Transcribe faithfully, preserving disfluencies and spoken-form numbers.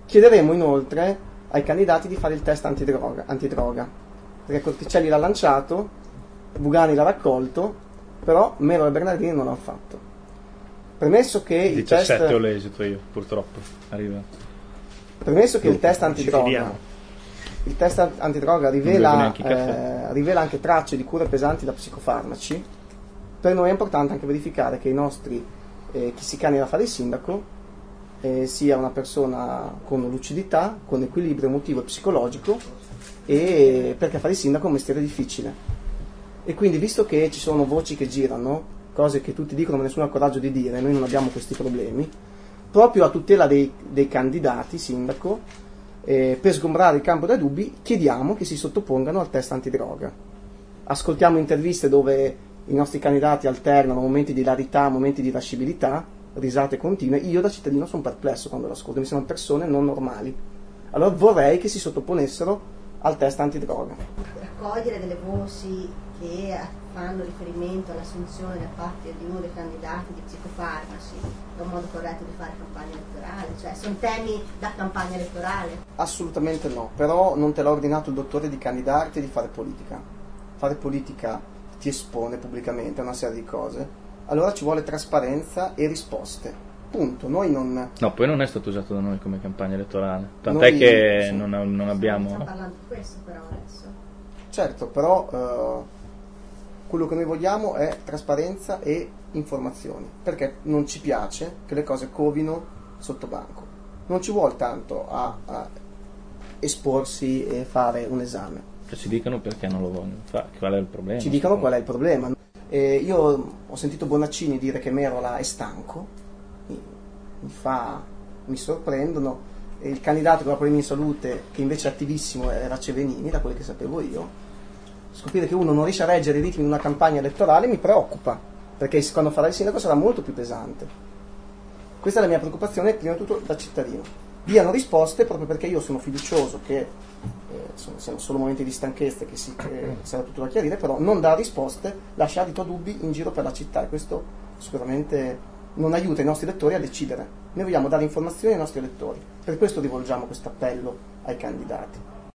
Chiederemo inoltre ai candidati di fare il test antidroga, antidroga perché Corticelli l'ha lanciato, Bugani l'ha raccolto, però Melo e Bernardini non l'hanno fatto. Premesso che il test... diciassette ho l'esito io, purtroppo. Arriva. Premesso che il test antidroga, il test antidroga rivela, eh, rivela anche tracce di cure pesanti da psicofarmaci, per noi è importante anche verificare che i nostri, eh, chi si candida a fare il sindaco, eh, sia una persona con lucidità, con equilibrio emotivo e psicologico, e perché fare il sindaco è un mestiere difficile. E quindi, visto che ci sono voci che girano, cose che tutti dicono ma nessuno ha coraggio di dire, noi non abbiamo questi problemi, proprio a tutela dei, dei candidati sindaco, eh, per sgombrare il campo dai dubbi, chiediamo che si sottopongano al test antidroga. Ascoltiamo interviste dove i nostri candidati alternano momenti di ilarità, momenti di irascibilità, risate continue. Io da cittadino sono perplesso quando lo ascolto, mi sembrano persone non normali. Allora vorrei che si sottoponessero al test antidroga. Raccogliere delle voci che fanno riferimento all'assunzione da parte di uno dei candidati di psicofarmaci è un modo corretto di fare campagna elettorale? Cioè, sono temi da campagna elettorale? Assolutamente no, però non te l'ha ordinato il dottore di candidarti e di fare politica. Fare politica ti espone pubblicamente a una serie di cose, allora ci vuole trasparenza e risposte. Punto. Noi non... No, poi non è stato usato da noi come campagna elettorale, tant'è noi, che sì. non, non abbiamo... Stiamo parlando di questo però adesso. Certo, però eh, quello che noi vogliamo è trasparenza e informazioni, perché non ci piace che le cose covino sotto banco. Non ci vuole tanto a, a esporsi e fare un esame. Che ci dicano perché non lo vogliono fare, qual è il problema. Ci dicano qual è il problema. Eh, io ho sentito Bonaccini dire che Merola è stanco, mi, mi fa, mi sorprendono. E il candidato con la problemi in salute, che invece è attivissimo, era Cevenini, da quello che sapevo io. Scoprire che uno non riesce a reggere i ritmi di una campagna elettorale mi preoccupa, perché quando farà il sindaco sarà molto più pesante. Questa è la mia preoccupazione, prima di tutto da cittadino. Diano risposte, proprio perché io sono fiducioso che eh, insomma, siano solo momenti di stanchezza, che, si, che sarà tutto da chiarire, però non dà risposte, lascia adito dubbi in giro per la città, e questo sicuramente non aiuta i nostri elettori a decidere. Noi vogliamo dare informazioni ai nostri elettori, per questo rivolgiamo questo appello ai candidati.